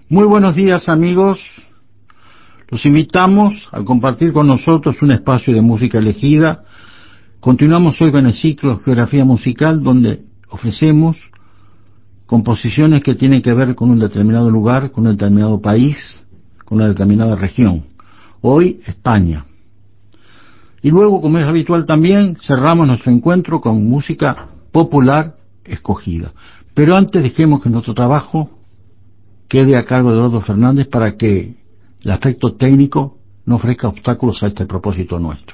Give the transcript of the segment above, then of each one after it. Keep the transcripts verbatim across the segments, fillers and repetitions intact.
Muy buenos días, amigos. Los invitamos a compartir con nosotros un espacio de música elegida. Continuamos hoy con el ciclo Geografía Musical, donde ofrecemos composiciones que tienen que ver con un determinado lugar, con un determinado país, con una determinada región. Hoy, España. Y luego, como es habitual también, cerramos nuestro encuentro con música popular escogida. Pero antes dejemos que nuestro trabajo quede a cargo de Eduardo Fernández para que el aspecto técnico no ofrezca obstáculos a este propósito nuestro.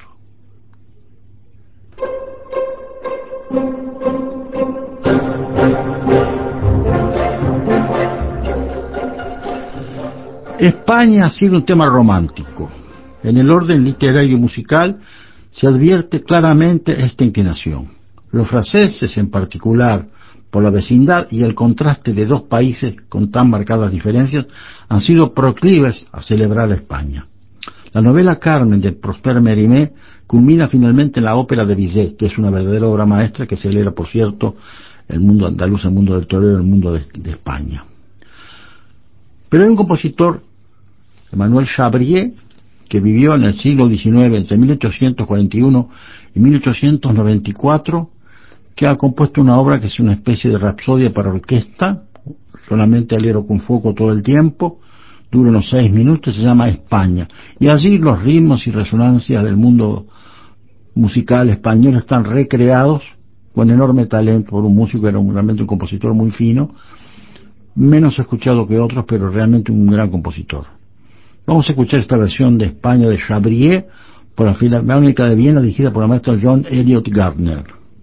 España ha sido un tema romántico. En el orden literario y musical se advierte claramente esta inclinación. Los franceses, en particular, por la vecindad y el contraste de dos países con tan marcadas diferencias, han sido proclives a celebrar a España. La novela Carmen de Prosper Mérimée culmina finalmente en la ópera de Bizet, que es una verdadera obra maestra que celebra, por cierto, el mundo andaluz, el mundo del torero, el mundo de, de España. Pero hay un compositor, Emmanuel Chabrier, que vivió en el siglo diecinueve, entre mil ochocientos cuarenta y uno y mil ochocientos noventa y cuatro, que ha compuesto una obra que es una especie de rapsodia para orquesta, solamente alero con fuoco todo el tiempo, dura unos seis minutos, se llama España. Y allí los ritmos y resonancias del mundo musical español están recreados con enorme talento por un músico que era un, realmente un compositor muy fino, menos escuchado que otros, pero realmente un gran compositor. Vamos a escuchar esta versión de España de Chabrier por la Filarmónica de Viena, dirigida por el maestro John Elliott Gardner.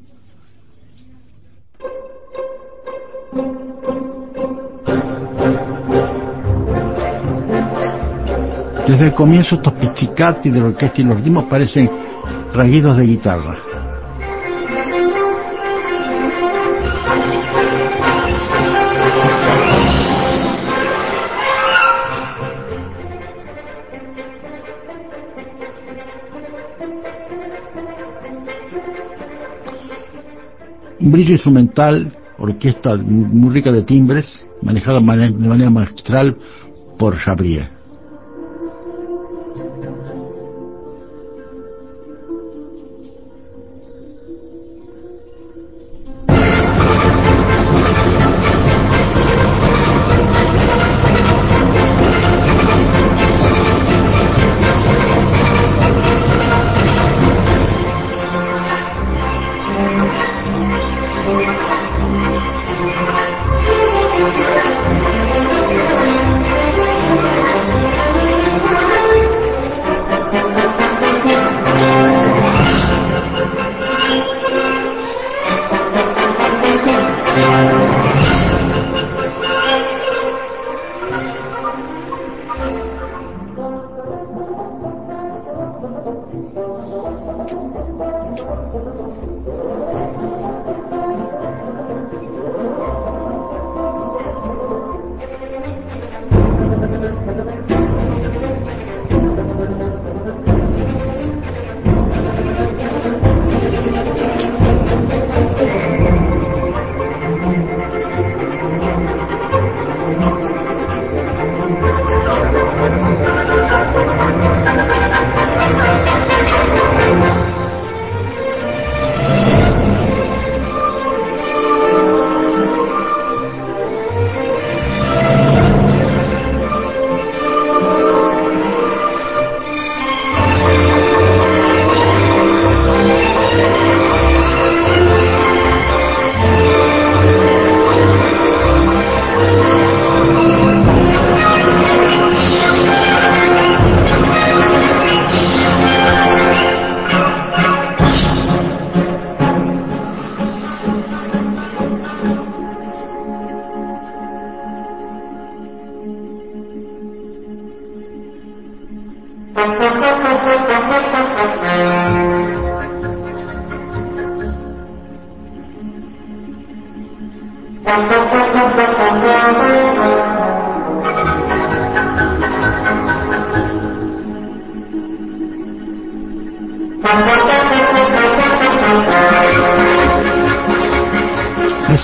Desde el comienzo estos pizzicati de la orquesta y los ritmos parecen rasguidos de guitarra. Un brillo instrumental, orquesta muy rica de timbres, manejada de manera magistral por Chabrier.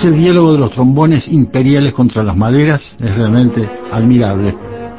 Ese diálogo de los trombones imperiales contra las maderas es realmente admirable.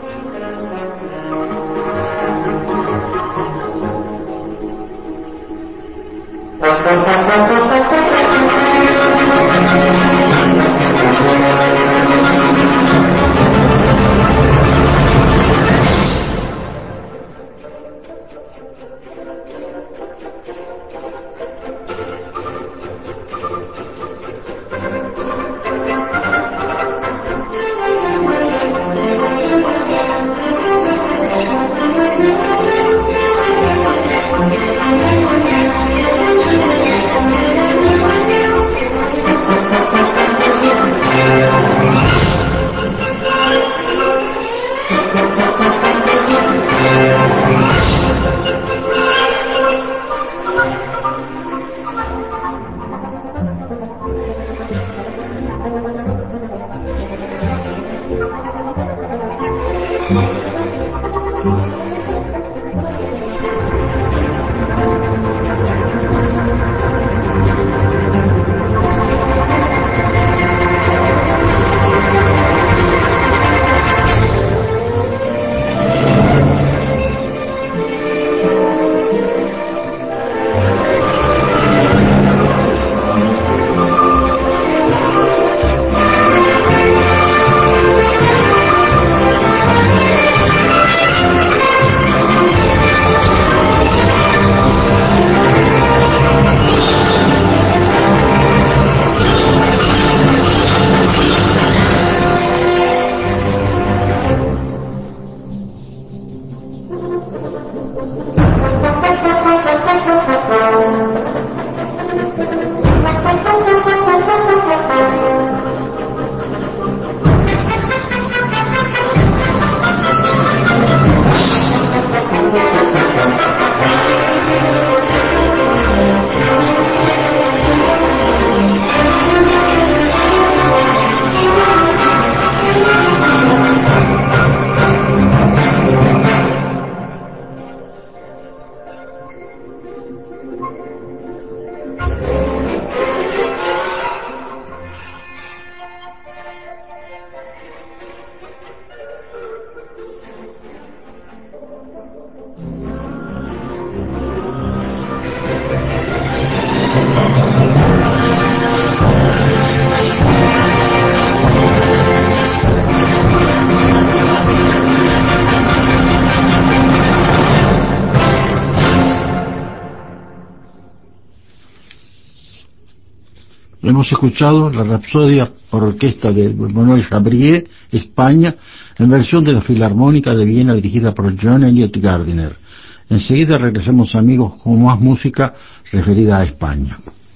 Hemos escuchado la Rapsodia por orquesta de Manuel Chabrier, España, en versión de la Filarmónica de Viena dirigida por John Elliott Gardiner. Enseguida regresamos, amigos, con más música referida a España.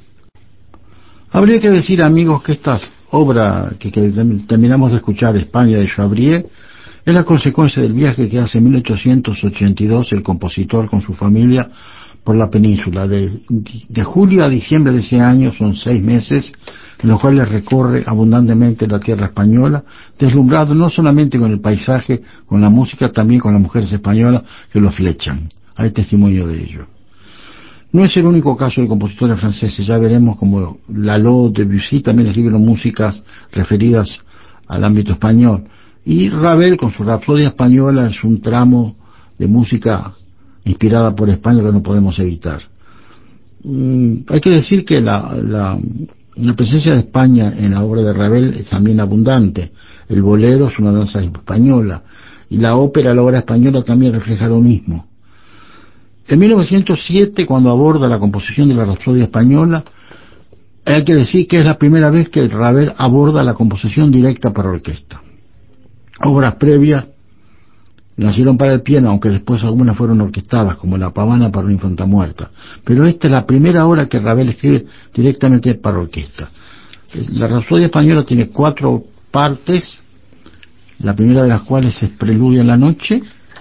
Habría que decir, amigos, que esta obra que, que terminamos de escuchar, España, de Chabrier, es la consecuencia del viaje que hace en mil ochocientos ochenta y dos el compositor con su familia por la península. De, de julio a diciembre de ese año son seis meses en los cuales recorre abundantemente la tierra española, deslumbrado no solamente con el paisaje, con la música, también con las mujeres españolas que lo flechan. Hay testimonio de ello. No es el único caso de compositores franceses, ya veremos como Lalo, Debussy también escribieron músicas referidas al ámbito español. Y Ravel, con su Rapsodia española, es un tramo de música inspirada por España que no podemos evitar. Mm, hay que decir que la, la, la presencia de España en la obra de Ravel es también abundante. El bolero es una danza española, y la ópera, la obra española, también refleja lo mismo. En mil novecientos siete, cuando aborda la composición de la Rapsodia española, hay que decir que es la primera vez que Ravel aborda la composición directa para orquesta. Obras previas nacieron para el piano, aunque después algunas fueron orquestadas, como La Pavana para una infanta muerta. Pero esta es la primera obra que Ravel escribe directamente para orquesta. La Rapsodia española tiene cuatro partes, la primera de las cuales es Preludio en la noche,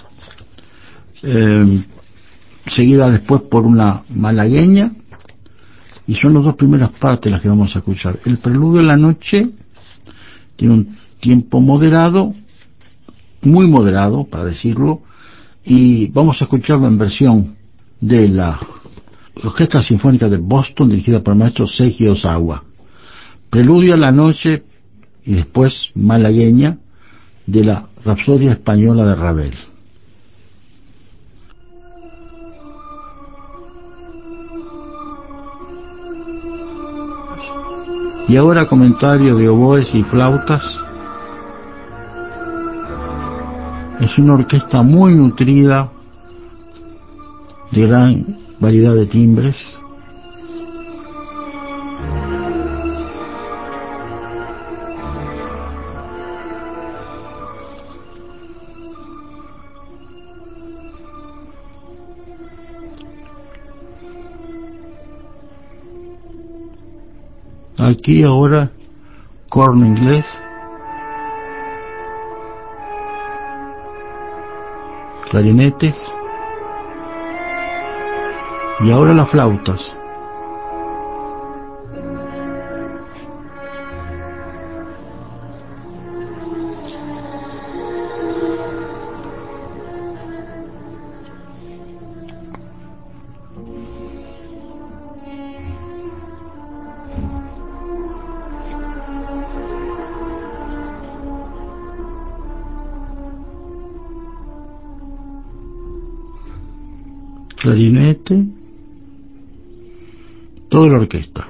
eh, seguida después por una malagueña, y son las dos primeras partes las que vamos a escuchar. El Preludio en la noche tiene un tiempo moderado, muy moderado, para decirlo, y vamos a escucharlo en versión de la Orquesta Sinfónica de Boston, dirigida por el maestro Seiji Ozawa. Preludio a la noche y después malagueña de la Rapsodia Española de Ravel. Y ahora comentario de oboes y flautas. Es una orquesta muy nutrida, de gran variedad de timbres. Aquí ahora corno inglés, clarinetes y ahora las flautas. Clarinete, toda la orquesta.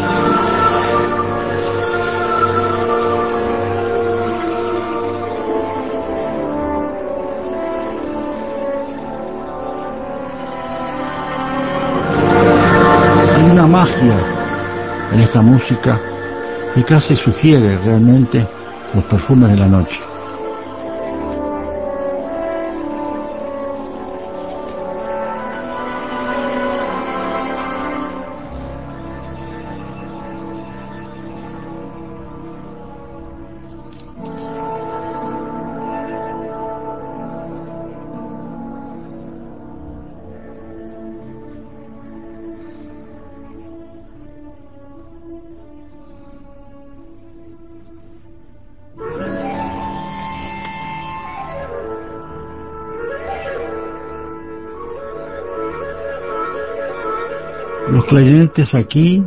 Hay una magia en esta música que casi sugiere realmente los perfumes de la noche. Los clarinetes aquí,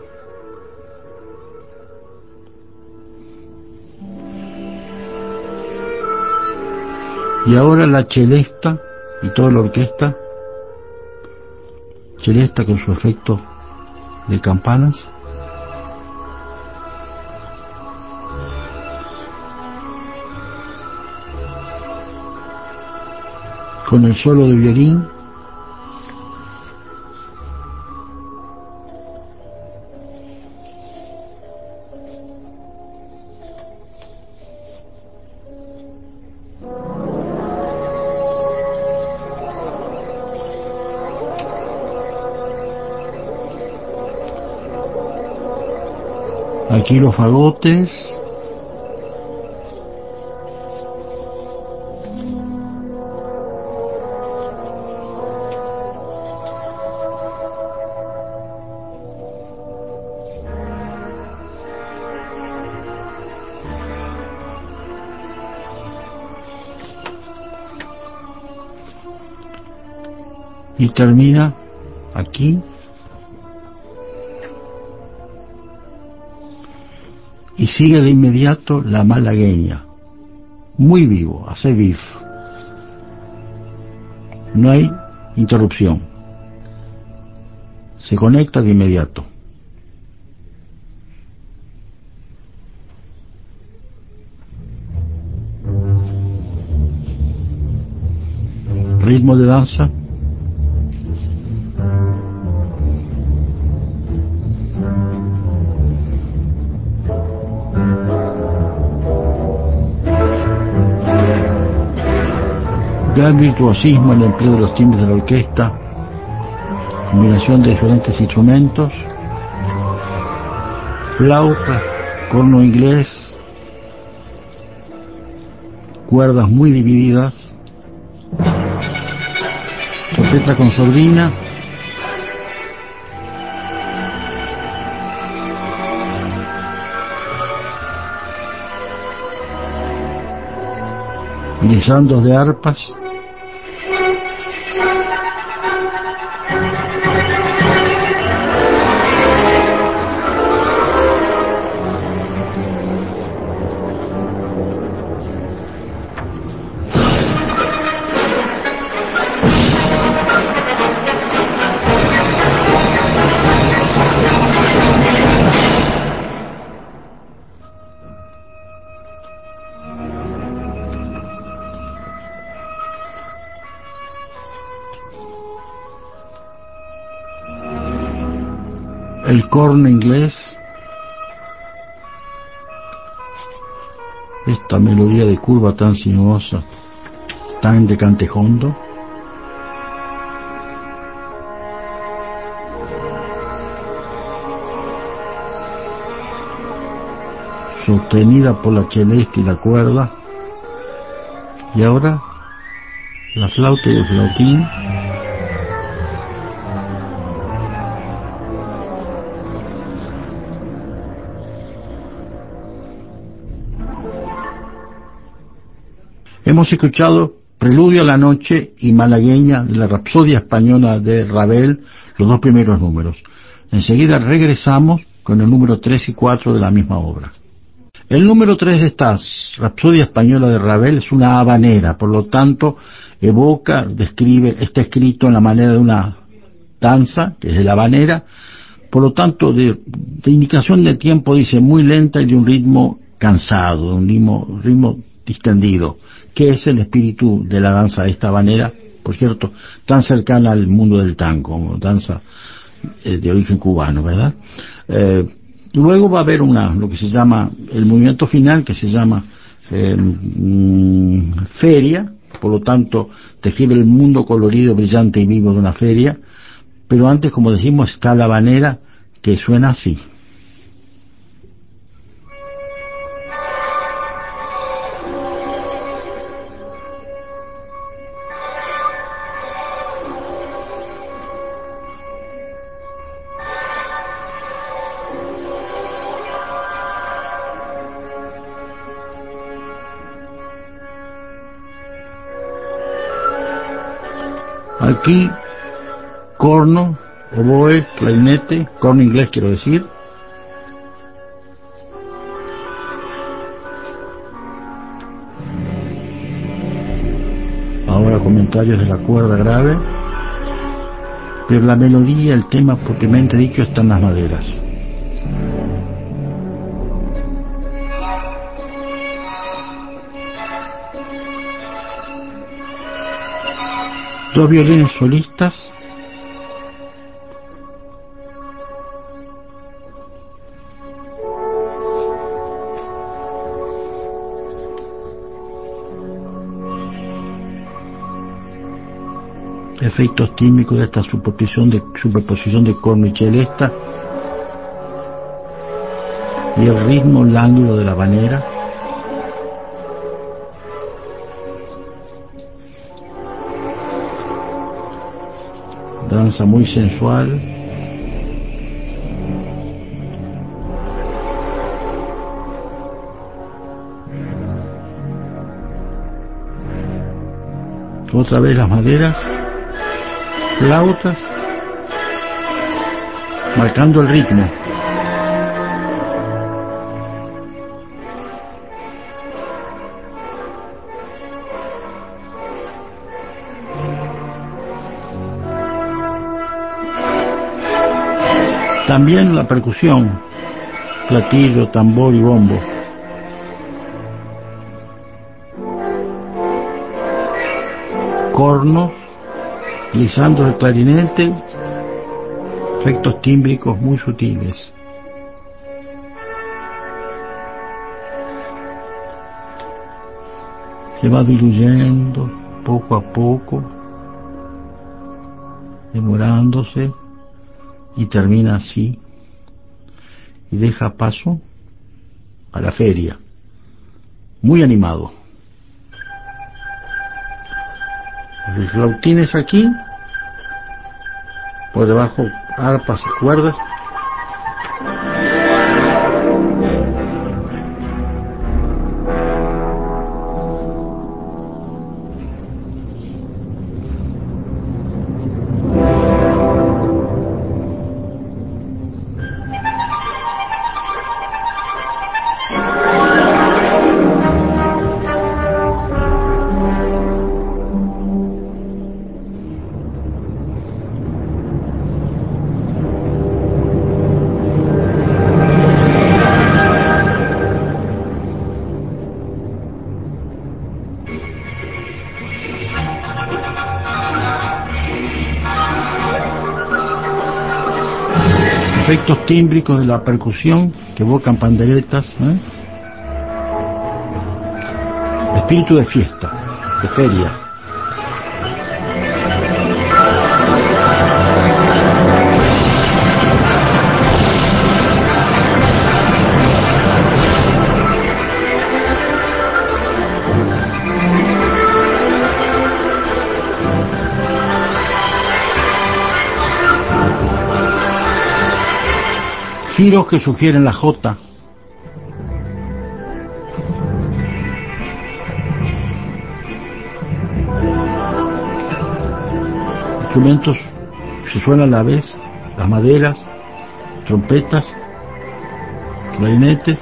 y ahora la celesta y toda la orquesta, celesta con su efecto de campanas, con el solo de violín. Aquí los fagotes. Y termina aquí. Y sigue de inmediato la malagueña, muy vivo, hace vif. No hay interrupción, se conecta de inmediato. Ritmo de danza. Gran virtuosismo en el empleo de los timbres de la orquesta, combinación de diferentes instrumentos, flauta, corno inglés, cuerdas muy divididas, trompeta con sordina, glissandos de arpas, el corno inglés, esta melodía de curva tan sinuosa, tan de cantejondo, sostenida por la celeste y la cuerda, y ahora la flauta y el flautín, hemos escuchado Preludio a la Noche y Malagueña de la Rapsodia Española de Ravel, los dos primeros números. Enseguida regresamos con el número tres y cuatro de la misma obra. El número tres de esta Rapsodia Española de Ravel es una habanera, por lo tanto evoca, describe, está escrito en la manera de una danza, que es de la habanera, por lo tanto de, de indicación de tiempo dice muy lenta y de un ritmo cansado, de un ritmo, ritmo distendido, que es el espíritu de la danza de esta habanera, por cierto, tan cercana al mundo del tango, danza eh, de origen cubano, ¿verdad? Eh, luego va a haber una, lo que se llama, el movimiento final, que se llama eh, mm, feria, por lo tanto, describe el mundo colorido, brillante y vivo de una feria, pero antes, como decimos, está la habanera, que suena así. Aquí, corno, oboe, clarinete, corno inglés quiero decir, ahora comentarios de la cuerda grave, pero la melodía, el tema propiamente dicho, está en las maderas. Dos violines solistas, efectos tímicos de esta superposición de, superposición de corno y celesta, y el ritmo lánguido de la habanera. Danza muy sensual, otra vez las maderas, flautas, marcando el ritmo. También la percusión, platillo, tambor y bombo. Cornos, lisando el clarinete, efectos tímbricos muy sutiles. Se va diluyendo poco a poco, demorándose, y termina así, y deja paso a la feria, muy animado. Los flautines aquí, por debajo arpas y cuerdas. efectos tímbricos de la percusión que evocan panderetas, ¿eh? Espíritu de fiesta, de feria. Giros que sugieren la jota. Instrumentos que suenan a la vez, las maderas, trompetas, clarinetes,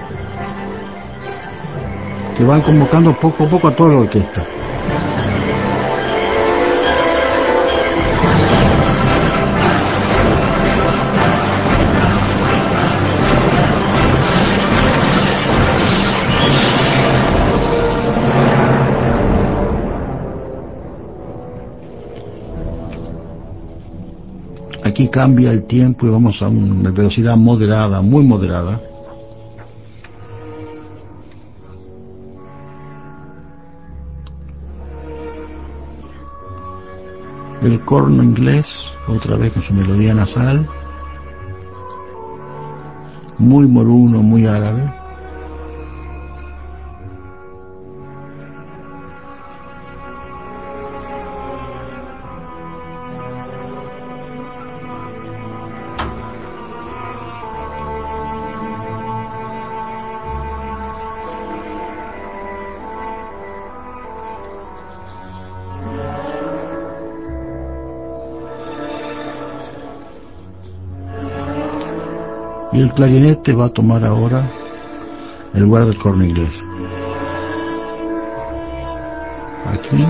que van convocando poco a poco a toda la orquesta. Aquí cambia el tiempo y vamos a una velocidad moderada, muy moderada. El corno inglés, otra vez con su melodía nasal, muy moruno, muy árabe. Y el clarinete va a tomar ahora el lugar del corno inglés. Aquí.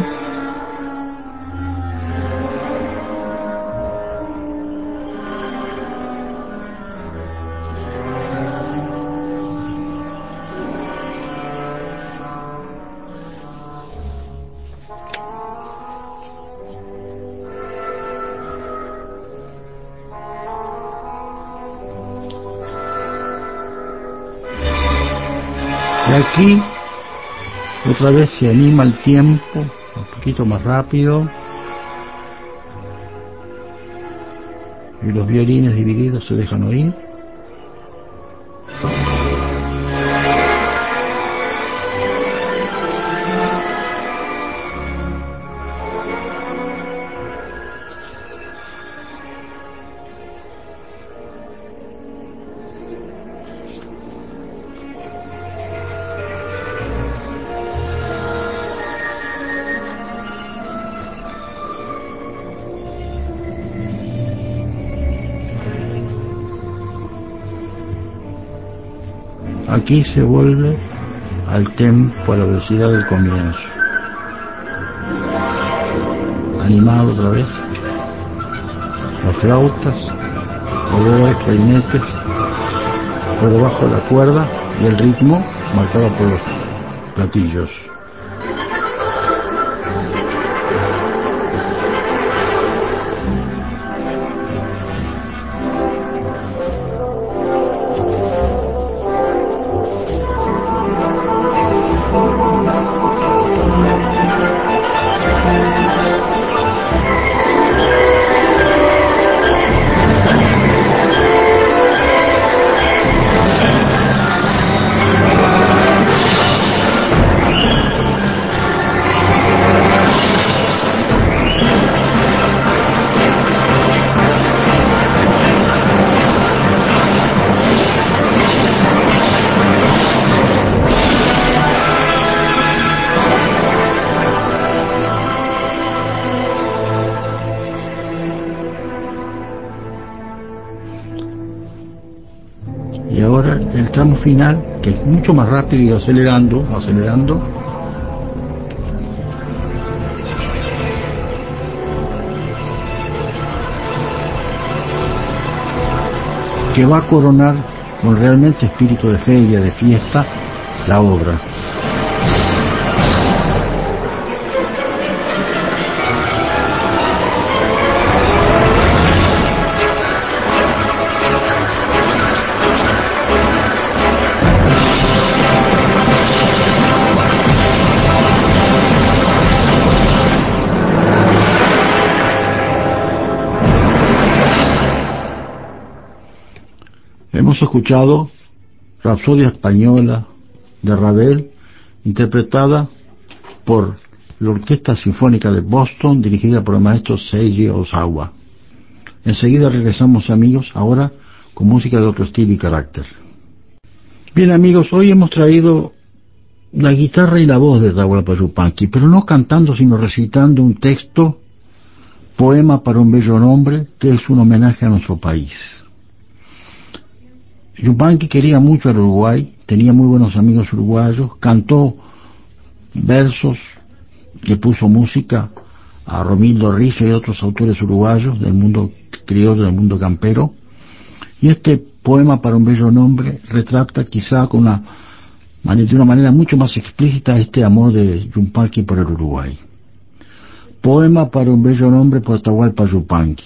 Y aquí otra vez se anima el tiempo, un poquito más rápido, y los violines divididos se dejan oír. Aquí se vuelve al tempo, a la velocidad del comienzo. Animado otra vez. Las flautas, oboes, clarinetes, por debajo de la cuerda y el ritmo marcado por los platillos. Y ahora el tramo final, que es mucho más rápido y acelerando, acelerando. Que va a coronar con realmente espíritu de feria, de fiesta, la obra. Hemos escuchado Rapsodia Española de Ravel, interpretada por la Orquesta Sinfónica de Boston, dirigida por el maestro Seiji Ozawa. Enseguida regresamos, amigos, ahora con música de otro estilo y carácter. Bien, amigos, hoy hemos traído la guitarra y la voz de Atahualpa Yupanqui, pero no cantando, sino recitando un texto, Poema para un bello nombre, que es un homenaje a nuestro país. Yupanqui quería mucho al Uruguay, tenía muy buenos amigos uruguayos, cantó versos, le puso música a Romildo Rizzo y otros autores uruguayos del mundo criollo, del mundo campero, y este Poema para un bello nombre retrata quizá con una, de una manera mucho más explícita este amor de Yupanqui por el Uruguay. Poema para un bello nombre por Atahualpa Yupanqui.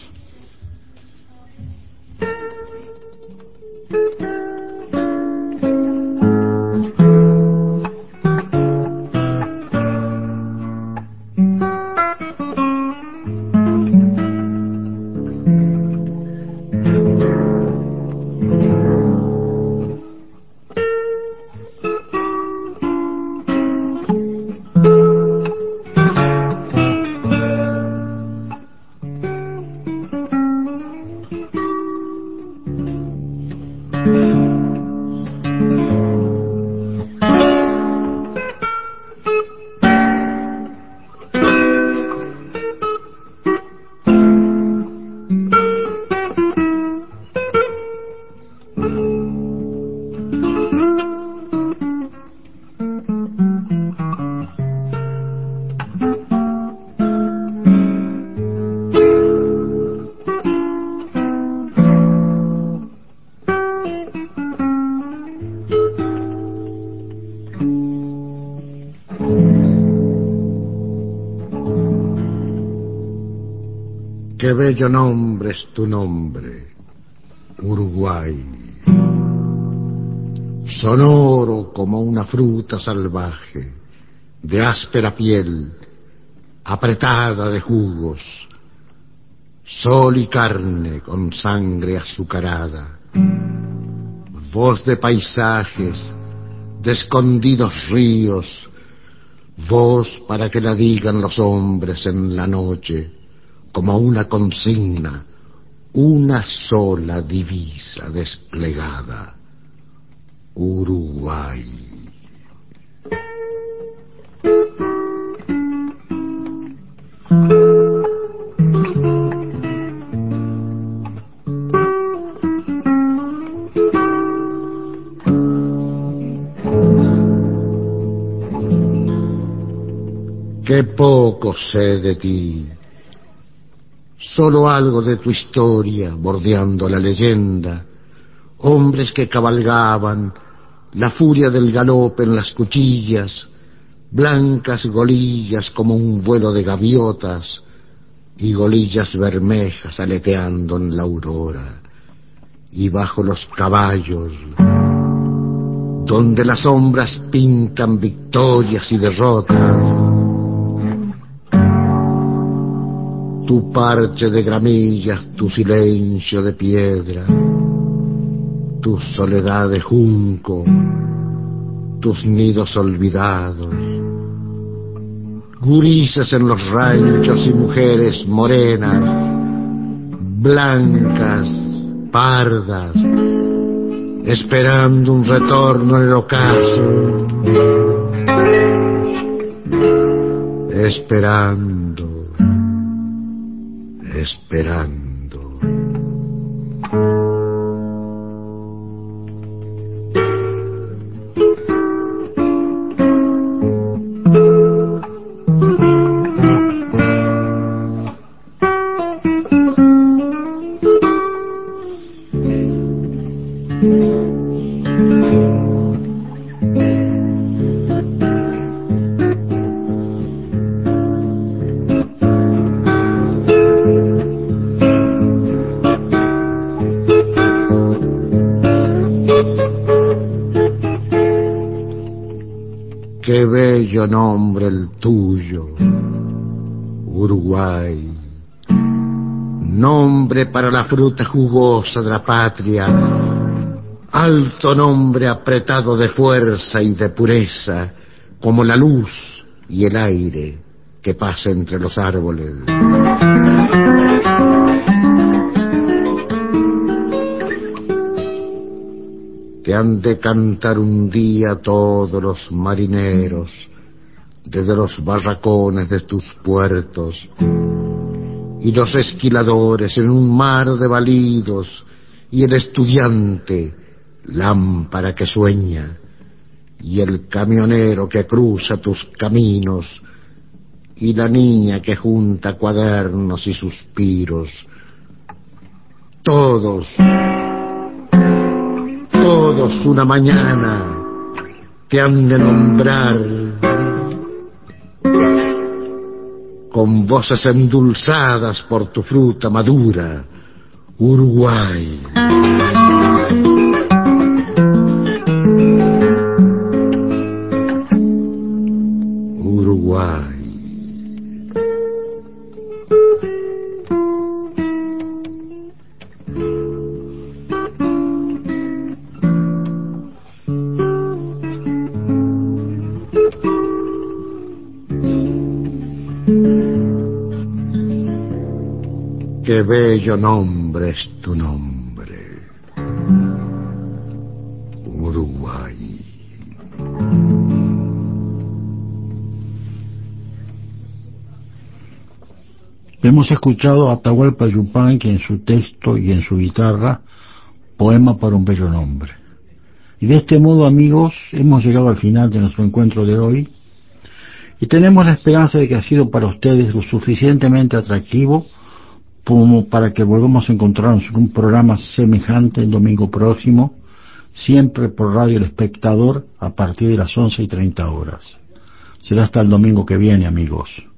Qué bello nombre es tu nombre, Uruguay. Sonoro como una fruta salvaje, de áspera piel, apretada de jugos, sol y carne con sangre azucarada, voz de paisajes, de escondidos ríos, voz para que la digan los hombres en la noche, como una consigna, una sola divisa desplegada: Uruguay. Qué poco sé de ti, solo algo de tu historia bordeando la leyenda, hombres que cabalgaban, la furia del galope en las cuchillas, blancas golillas como un vuelo de gaviotas y golillas bermejas aleteando en la aurora, y bajo los caballos, donde las sombras pintan victorias y derrotas, tu parche de gramillas, tu silencio de piedra, tu soledad de junco, tus nidos olvidados, gurises en los ranchos y mujeres morenas, blancas, pardas, esperando un retorno en el ocaso, esperando, esperando. Qué bello nombre el tuyo, Uruguay. Nombre para la fruta jugosa de la patria, alto nombre apretado de fuerza y de pureza, como la luz y el aire que pasa entre los árboles. Te han de cantar un día todos los marineros, desde los barracones de tus puertos, y los esquiladores en un mar de balidos, y el estudiante, lámpara que sueña, y el camionero que cruza tus caminos, y la niña que junta cuadernos y suspiros. Todos, todos una mañana te han de nombrar con voces endulzadas por tu fruta madura, Uruguay. Uruguay. Qué bello nombre es tu nombre, Uruguay. Hemos escuchado a Atahualpa Yupanqui en su texto y en su guitarra, Poema para un bello nombre. Y de este modo, amigos, hemos llegado al final de nuestro encuentro de hoy y tenemos la esperanza de que ha sido para ustedes lo suficientemente atractivo como para que volvamos a encontrarnos en un programa semejante el domingo próximo, siempre por Radio El Espectador a partir de las once y treinta horas. Será hasta el domingo que viene, amigos.